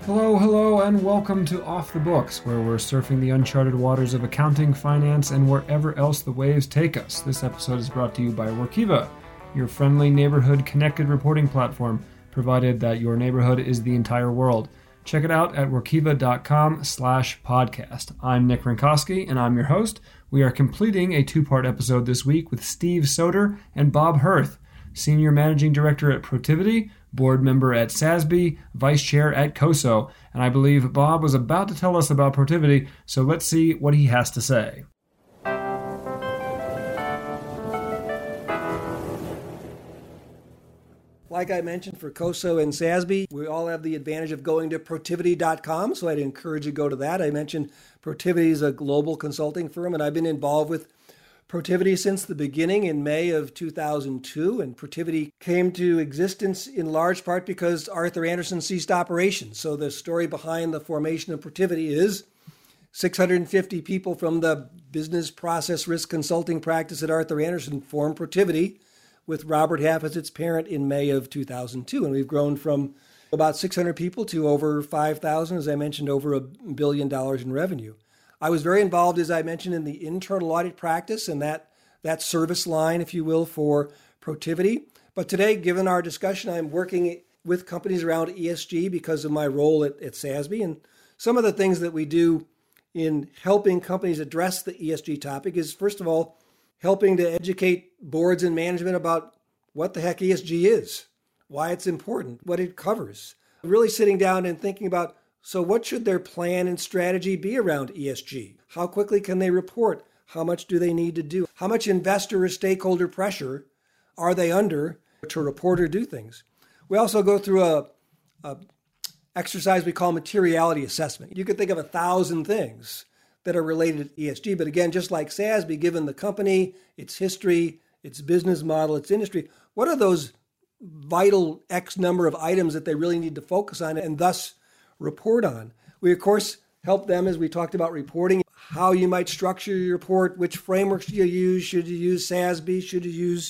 Hello, and welcome to Off the Books, where we're surfing the uncharted waters of accounting, finance, and wherever else the waves take us. This episode is brought to you by Workiva, your friendly neighborhood connected reporting platform, provided that your neighborhood is the entire world. Check it out at workiva.com/podcast. I'm Nick Rinkowski, and I'm your host. We are completing a two-part episode this week with Steve Soter and Bob Hirth, Senior Managing Director at Protiviti, Board Member at SASB, Vice Chair at COSO, and I believe Bob was about to tell us about Protiviti, so let's see what he has to say. Like I mentioned, for COSO and SASB, we all have the advantage of going to Protiviti.com, so I'd encourage you to go to that. I mentioned Protiviti is a global consulting firm, and I've been involved with Protiviti since the beginning in May of 2002, and Protiviti came to existence in large part because Arthur Andersen ceased operations. So the story behind the formation of Protiviti is 650 people from the business process risk consulting practice at Arthur Andersen formed Protiviti, with Robert Half as its parent in May of 2002. And we've grown from about 600 people to over 5,000, as I mentioned, over $1 billion in revenue. I was very involved, as I mentioned, in the internal audit practice and that service line, if you will, for Protiviti. But today, given our discussion, I'm working with companies around ESG because of my role at SASB. And some of the things that we do in helping companies address the ESG topic is, first of all, helping to educate boards and management about what the heck ESG is, why it's important, what it covers. Really sitting down and thinking about, so what should their plan and strategy be around ESG? How quickly can they report? How much do they need to do? How much investor or stakeholder pressure are they under to report or do things? We also go through a exercise we call materiality assessment. You could think of 1,000 things that are related to ESG, but again, just like SASB, given the company, its history, its business model, its industry, what are those vital X number of items that they really need to focus on and thus report on? We, of course, help them, as we talked about reporting, how you might structure your report, which frameworks do you use, should you use SASB, should you use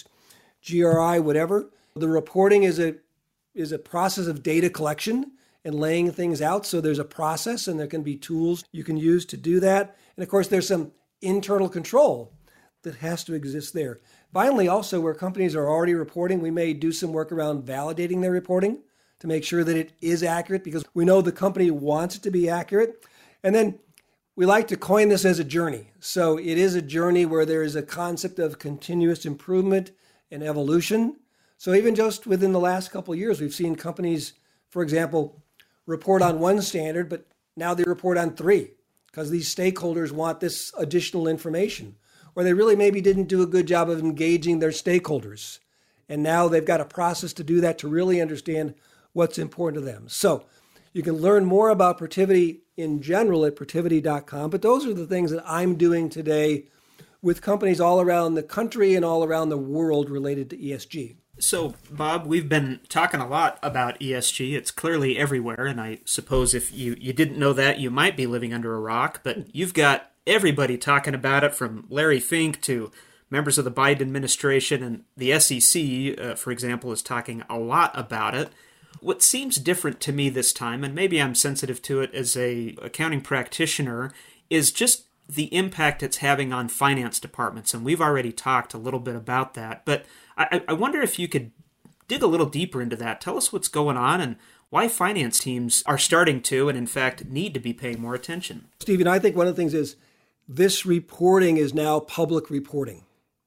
GRI, whatever. The reporting is a process of data collection and laying things out, so there's a process and there can be tools you can use to do that. And of course, there's some internal control that has to exist there. Finally, also, where companies are already reporting, we may do some work around validating their reporting to make sure that it is accurate, because we know the company wants it to be accurate. And then we like to coin this as a journey. So it is a journey where there is a concept of continuous improvement and evolution. So even just within the last couple of years, we've seen companies, for example, report on one standard, but now they report on 3 because these stakeholders want this additional information. Or they really maybe didn't do a good job of engaging their stakeholders. And now they've got a process to do that to really understand what's important to them. So you can learn more about Protiviti in general at Protiviti.com, but those are the things that I'm doing today with companies all around the country and all around the world related to ESG. So, Bob, we've been talking a lot about ESG. It's clearly everywhere, and I suppose if you didn't know that, you might be living under a rock, but you've got everybody talking about it, from Larry Fink to members of the Biden administration, and the SEC, for example, is talking a lot about it. What seems different to me this time, and maybe I'm sensitive to it as a accounting practitioner, is just the impact it's having on finance departments. And we've already talked a little bit about that. But I wonder if you could dig a little deeper into that. Tell us what's going on and why finance teams are starting to, and in fact, need to be paying more attention. Stephen, I think one of the things is this reporting is now public reporting.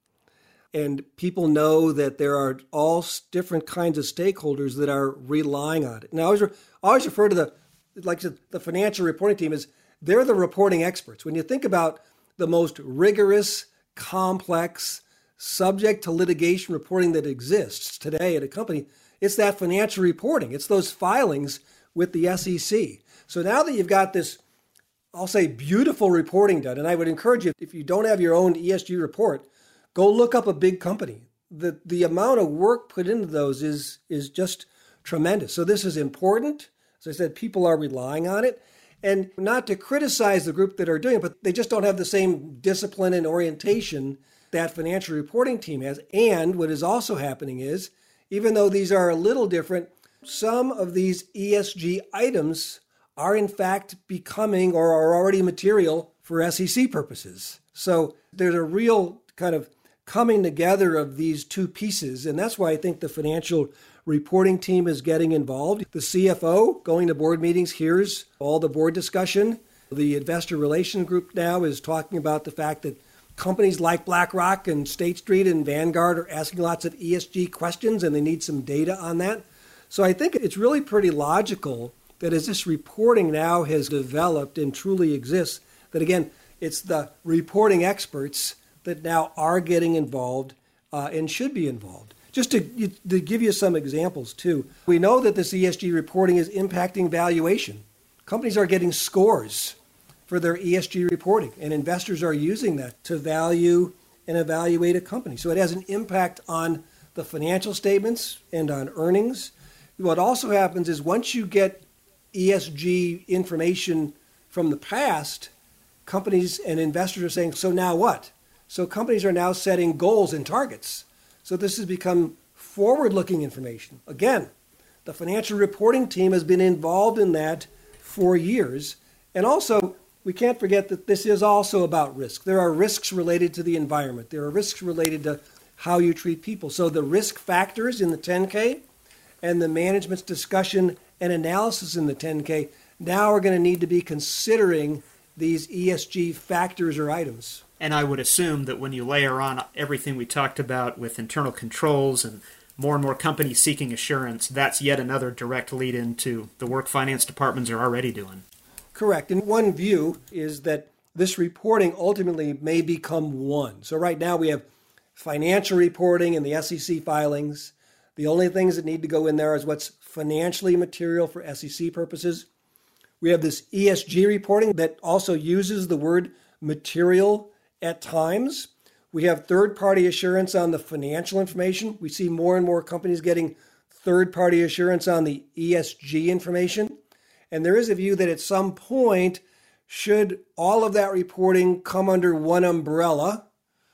And people know that there are all different kinds of stakeholders that are relying on it. Now, I always refer to the financial reporting team as they're the reporting experts. When you think about the most rigorous, complex, subject to litigation reporting that exists today at a company, it's that financial reporting. It's those filings with the SEC. So now that you've got this, I'll say, beautiful reporting done, and I would encourage you, if you don't have your own ESG report, go look up a big company. The amount of work put into those is just tremendous. So this is important. As I said, people are relying on it. And not to criticize the group that are doing it, but they just don't have the same discipline and orientation that financial reporting team has. And what is also happening is, even though these are a little different, some of these ESG items are in fact becoming or are already material for SEC purposes. So there's a real kind of coming together of these two pieces. And that's why I think the financial reporting team is getting involved. The CFO going to board meetings hears all the board discussion. The investor relations group now is talking about the fact that companies like BlackRock and State Street and Vanguard are asking lots of ESG questions and they need some data on that. So I think it's really pretty logical that as this reporting now has developed and truly exists, that again, it's the reporting experts that now are getting involved and should be involved. Just to give you some examples too, we know that this ESG reporting is impacting valuation. Companies are getting scores for their ESG reporting, and investors are using that to value and evaluate a company. So it has an impact on the financial statements and on earnings. What also happens is once you get ESG information from the past, companies and investors are saying, so now what? So companies are now setting goals and targets. So this has become forward-looking information. Again, the financial reporting team has been involved in that for years. And also, we can't forget that this is also about risk. There are risks related to the environment. There are risks related to how you treat people. So the risk factors in the 10K and the management's discussion and analysis in the 10K now are going to need to be considering these ESG factors or items. And I would assume that when you layer on everything we talked about with internal controls and more companies seeking assurance, that's yet another direct lead into the work finance departments are already doing. Correct. And one view is that this reporting ultimately may become one. So right now we have financial reporting and the SEC filings. The only things that need to go in there is what's financially material for SEC purposes. We have this ESG reporting that also uses the word material at times. We have third-party assurance on the financial information. We see more and more companies getting third-party assurance on the ESG information. And there is a view that at some point, should all of that reporting come under one umbrella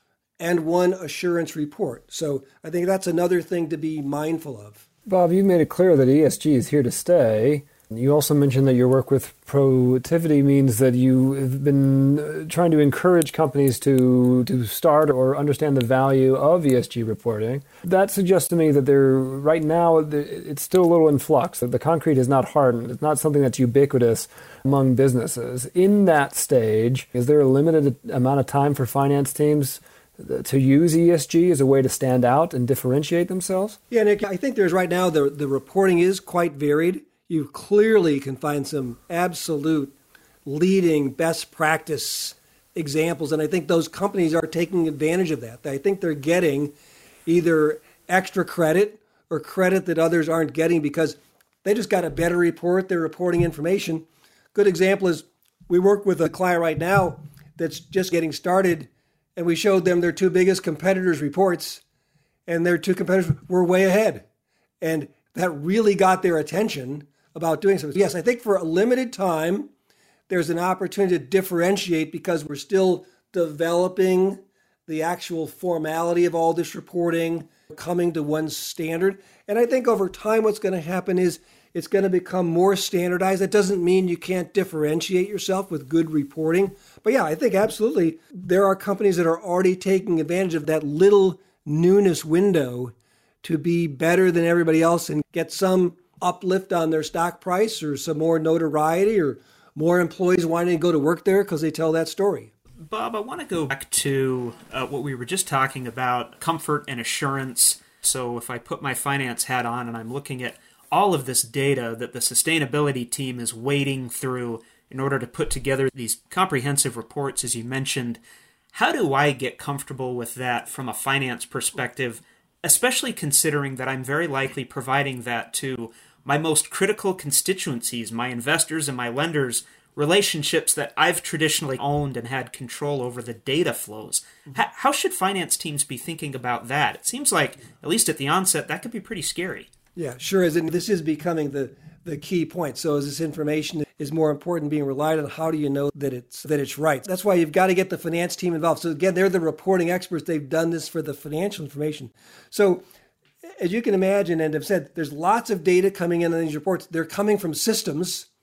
and one assurance report. So I think that's another thing to be mindful of. Bob, you've made it clear that ESG is here to stay. You also mentioned that your work with Protiviti means that you have been trying to encourage companies to start or understand the value of ESG reporting. That suggests to me that right now it's still a little in flux, that the concrete is not hardened. It's not something that's ubiquitous among businesses. In that stage, is there a limited amount of time for finance teams to use ESG as a way to stand out and differentiate themselves? Yeah, Nick, I think there's right now the reporting is quite varied. You clearly can find some absolute leading best practice examples, and I think those companies are taking advantage of that. I think they're getting either extra credit or credit that others aren't getting because they just got a better report, they're reporting information. Good example is we work with a client right now that's just getting started, and we showed them their two biggest competitors' reports, and their two competitors were way ahead. And that really got their attention about doing something. Yes, I think for a limited time, there's an opportunity to differentiate because we're still developing the actual formality of all this reporting, coming to one standard. And I think over time, what's going to happen is it's going to become more standardized. That doesn't mean you can't differentiate yourself with good reporting. But yeah, I think absolutely there are companies that are already taking advantage of that little newness window to be better than everybody else and get some uplift on their stock price or some more notoriety or more employees wanting to go to work there because they tell that story. Bob, I want to go back to what we were just talking about, comfort and assurance. So if I put my finance hat on and I'm looking at all of this data that the sustainability team is wading through in order to put together these comprehensive reports, as you mentioned, how do I get comfortable with that from a finance perspective, especially considering that I'm very likely providing that to my most critical constituencies, my investors and my lenders, relationships that I've traditionally owned and had control over the data flows. How should finance teams be thinking about that? It seems like, at least at the onset, that could be pretty scary. Yeah, sure is. And this is becoming the key point. So as this information is more important being relied on, how do you know that it's right? That's why you've got to get the finance team involved. So again, they're the reporting experts. They've done this for the financial information. So as you can imagine and have said, there's lots of data coming in on these reports. They're coming from systems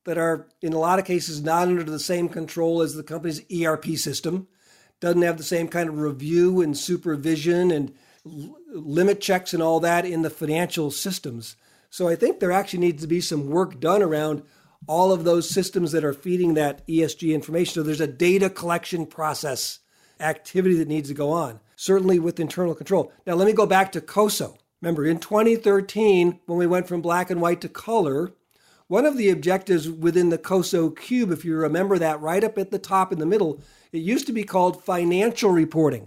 that are, in a lot of cases, not under the same control as the company's ERP system, doesn't have the same kind of review and supervision and limit checks and all that in the financial systems. So I think there actually needs to be some work done around all of those systems that are feeding that ESG information. So there's a data collection process activity that needs to go on, certainly with internal control. Now, let me go back to COSO. Remember, in 2013, when we went from black and white to color, one of the objectives within the COSO cube, if you remember that right up at the top in the middle, it used to be called financial reporting.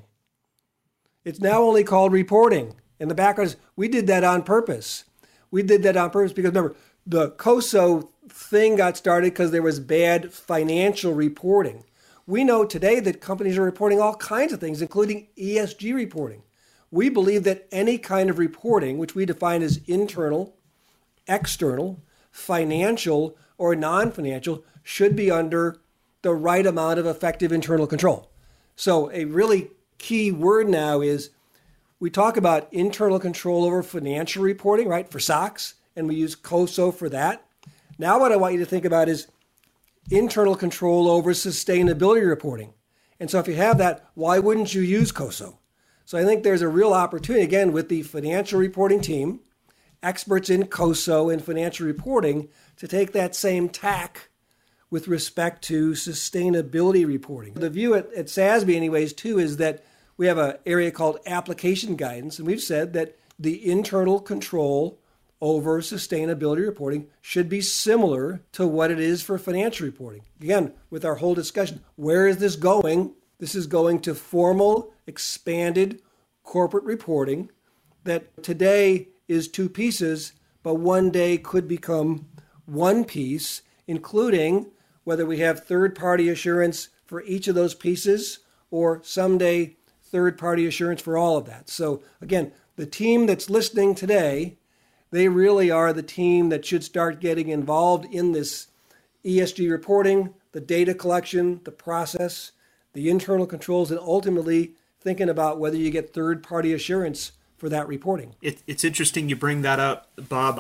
It's now only called reporting. And the background is we did that on purpose. We did that on purpose because, remember, the COSO thing got started because there was bad financial reporting. We know today that companies are reporting all kinds of things, including ESG reporting. We believe that any kind of reporting, which we define as internal, external, financial, or non-financial, should be under the right amount of effective internal control. So a really key word now is we talk about internal control over financial reporting, right, for SOX, and we use COSO for that. Now what I want you to think about is internal control over sustainability reporting. And so if you have that, why wouldn't you use COSO? So I think there's a real opportunity, again, with the financial reporting team, experts in COSO and financial reporting, to take that same tack with respect to sustainability reporting. The view at SASB anyways, too, is that we have an area called application guidance, and we've said that the internal control over sustainability reporting should be similar to what it is for financial reporting. Again, with our whole discussion, where is this going? This is going to formal, expanded corporate reporting that today is two pieces, but one day could become one piece, including whether we have third-party assurance for each of those pieces or someday third-party assurance for all of that. So again, the team that's listening today, they really are the team that should start getting involved in this ESG reporting, the data collection, the process, the internal controls, and ultimately thinking about whether you get third-party assurance for that reporting. It's interesting you bring that up, Bob.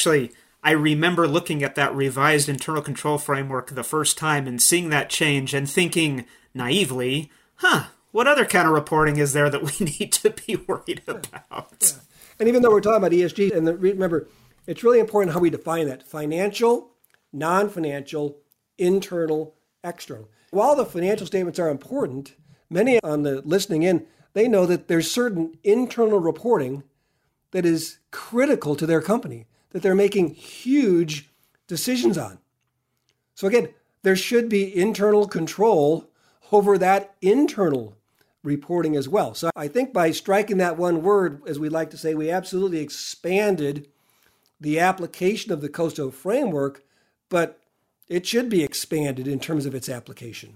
I remember looking at that revised internal control framework the first time and seeing that change and thinking naively, what other kind of reporting is there that we need to be worried about? Yeah. And even though we're talking about ESG, and remember, it's really important how we define that. Financial, non-financial, internal, external. While the financial statements are important, many on the listening in, they know that there's certain internal reporting that is critical to their company, that they're making huge decisions on. So again, there should be internal control over that internal reporting as well. So I think by striking that one word, as we like to say, we absolutely expanded the application of the COSO framework, but it should be expanded in terms of its application.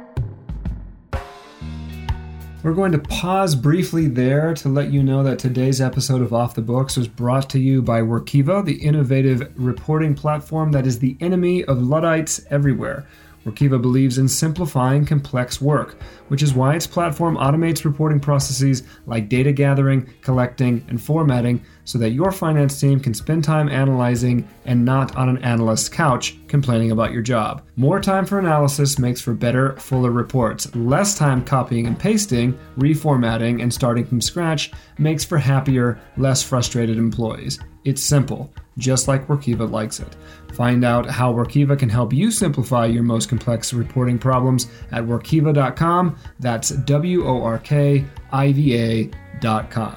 We're going to pause briefly there to let you know that today's episode of Off the Books was brought to you by Workiva, the innovative reporting platform that is the enemy of Luddites everywhere. Workiva believes in simplifying complex work, which is why its platform automates reporting processes like data gathering, collecting, and formatting so that your finance team can spend time analyzing and not on an analyst's couch complaining about your job. More time for analysis makes for better, fuller reports. Less time copying and pasting, reformatting, and starting from scratch makes for happier, less frustrated employees. It's simple, just like Workiva likes it. Find out how Workiva can help you simplify your most complex reporting problems at Workiva.com. That's WORKIVA.com.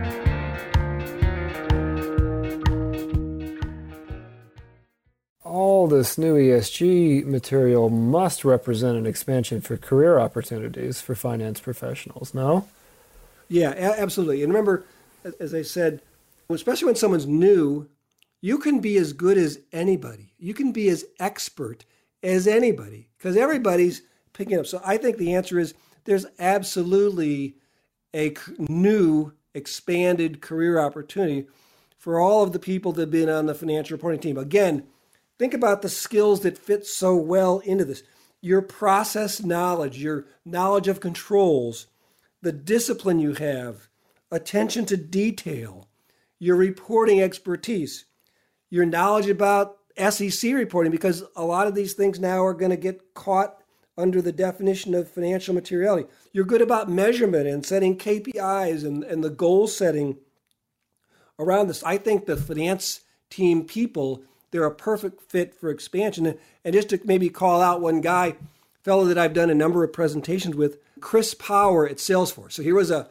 All this new ESG material must represent an expansion for career opportunities for finance professionals, no? Yeah, absolutely. And remember, as I said, especially when someone's new, you can be as good as anybody. You can be as expert as anybody because everybody's picking up. So I think the answer is there's absolutely a new expanded career opportunity for all of the people that have been on the financial reporting team. Again, think about the skills that fit so well into this. Your process knowledge, your knowledge of controls, the discipline you have, attention to detail, your reporting expertise, your knowledge about SEC reporting, because a lot of these things now are going to get caught under the definition of financial materiality. You're good about measurement and setting KPIs and the goal setting around this. I think the finance team people, they're a perfect fit for expansion. And just to maybe call out one guy, fellow that I've done a number of presentations with, Chris Power at Salesforce. So here was a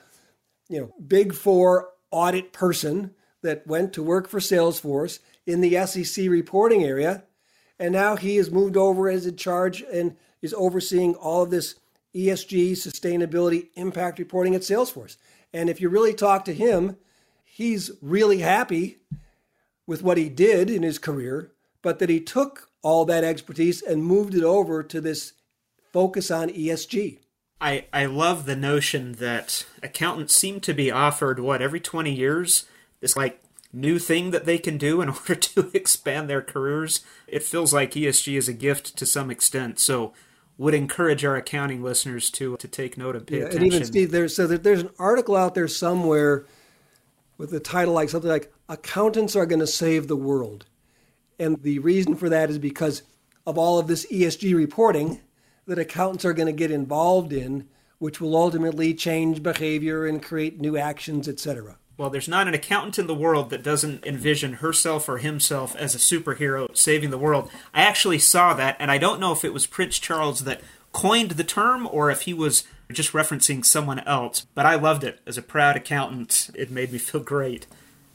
Big Four audit person that went to work for Salesforce in the SEC reporting area. And now he has moved over as in charge and is overseeing all of this ESG, sustainability, impact reporting at Salesforce. And if you really talk to him, he's really happy with what he did in his career, but that he took all that expertise and moved it over to this focus on ESG. I love the notion that accountants seem to be offered, every 20 years, this new thing that they can do in order to expand their careers. It feels like ESG is a gift to some extent. So would encourage our accounting listeners to take note and pay attention. And even Steve, there's an article out there somewhere with a title like something like "Accountants Are Going to Save the World." And the reason for that is because of all of this ESG reporting that accountants are going to get involved in, which will ultimately change behavior and create new actions, etc. Well, there's not an accountant in the world that doesn't envision herself or himself as a superhero saving the world. I actually saw that, and I don't know if it was Prince Charles that coined the term or if he was just referencing someone else, but I loved it. As a proud accountant, it made me feel great.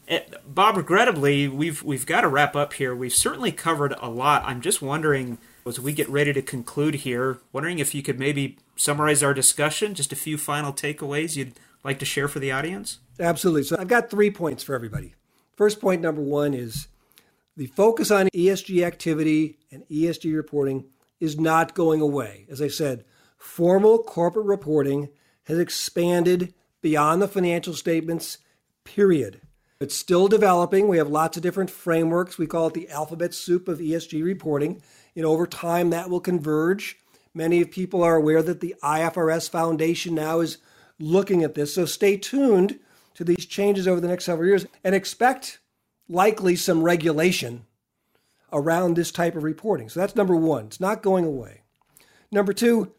Bob, regrettably, we've got to wrap up here. We've certainly covered a lot. I'm just wondering, as we get ready to conclude here, wondering if you could maybe summarize our discussion, just a few final takeaways you'd like to share for the audience? Absolutely. So I've got 3 points for everybody. First point, number 1, is the focus on ESG activity and ESG reporting is not going away. As I said, formal corporate reporting has expanded beyond the financial statements, period. It's still developing. We have lots of different frameworks. We call it the alphabet soup of ESG reporting. Over time, that will converge. Many people are aware that the IFRS Foundation now is looking at this. So stay tuned to these changes over the next several years and expect likely some regulation around this type of reporting. So that's number 1. It's not going away. Number 2,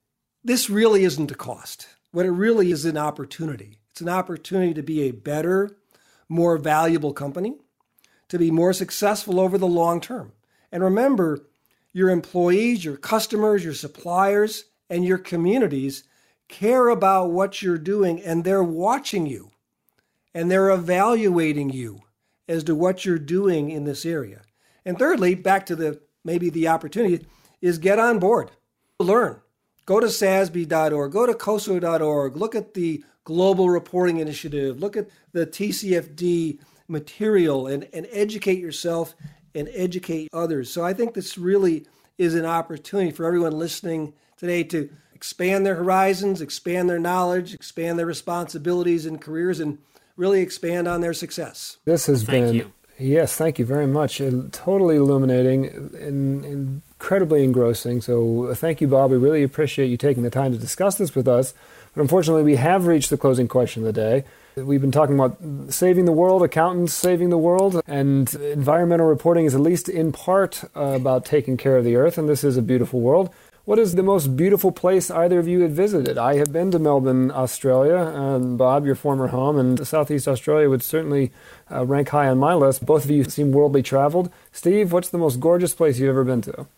this really isn't a cost. What it really is an opportunity. It's an opportunity to be a better, more valuable company, to be more successful over the long term. And remember, your employees, your customers, your suppliers, and your communities care about what you're doing, and they're watching you, and they're evaluating you as to what you're doing in this area. And thirdly, back to the opportunity, is get on board, learn. Go to SASB.org, go to COSO.org, look at the Global Reporting Initiative, look at the TCFD material, and educate yourself and educate others. So I think this really is an opportunity for everyone listening today to expand their horizons, expand their knowledge, expand their responsibilities and careers, and really expand on their success. This has been... Thank you. Yes, thank you very much. Totally illuminating and incredibly engrossing. So thank you, Bob. We really appreciate you taking the time to discuss this with us. But unfortunately, we have reached the closing question of the day. We've been talking about saving the world, accountants saving the world, and environmental reporting is at least in part about taking care of the earth, and this is a beautiful world. What is the most beautiful place either of you had visited? I have been to Melbourne, Australia. Bob, your former home, and Southeast Australia would certainly rank high on my list. Both of you seem worldly traveled. Steve, what's the most gorgeous place you've ever been to?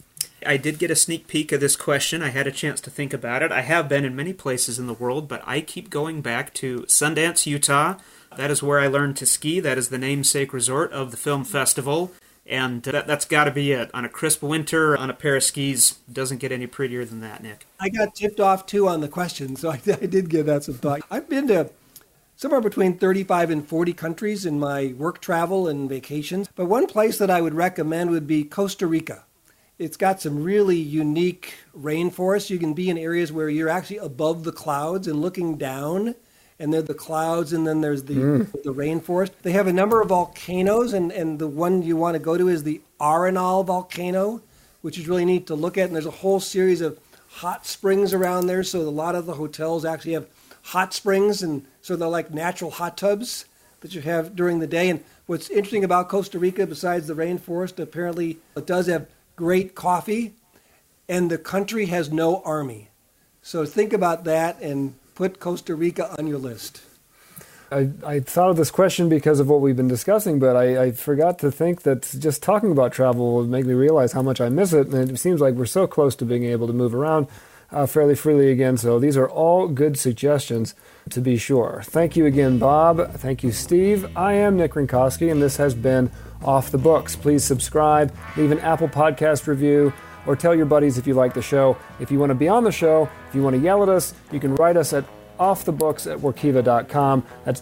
I did get a sneak peek of this question. I had a chance to think about it. I have been in many places in the world, but I keep going back to Sundance, Utah. That is where I learned to ski. That is the namesake resort of the film festival. And that's got to be it. On a crisp winter, on a pair of skis, doesn't get any prettier than that, Nick. I got tipped off, too, on the question, so I did give that some thought. I've been to somewhere between 35 and 40 countries in my work travel and vacations. But one place that I would recommend would be Costa Rica. It's got some really unique rainforests. You can be in areas where you're actually above the clouds and looking down, and there are the clouds, and then there's the rainforest. They have a number of volcanoes, and the one you want to go to is the Arenal volcano, which is really neat to look at. And there's a whole series of hot springs around there, so a lot of the hotels actually have hot springs, and so they're like natural hot tubs that you have during the day. And What's interesting about Costa Rica, besides the rainforest, apparently it does have great coffee, and the country has no army. So think about that and put Costa Rica on your list. I thought of this question because of what we've been discussing, but I forgot to think that just talking about travel will make me realize how much I miss it, and it seems like we're so close to being able to move around fairly freely again. So these are all good suggestions, to be sure. Thank you again, Bob. Thank you, Steve. I am Nick Rinkowski, and this has been Off the Books. Please subscribe, leave an Apple Podcast review, or tell your buddies if you like the show. If you want to be on the show, if you want to yell at us, you can write us at offthebooks@workiva.com. That's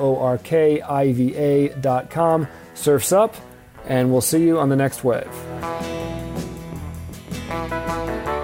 WORKIVA.com. Surf's up, and we'll see you on the next wave.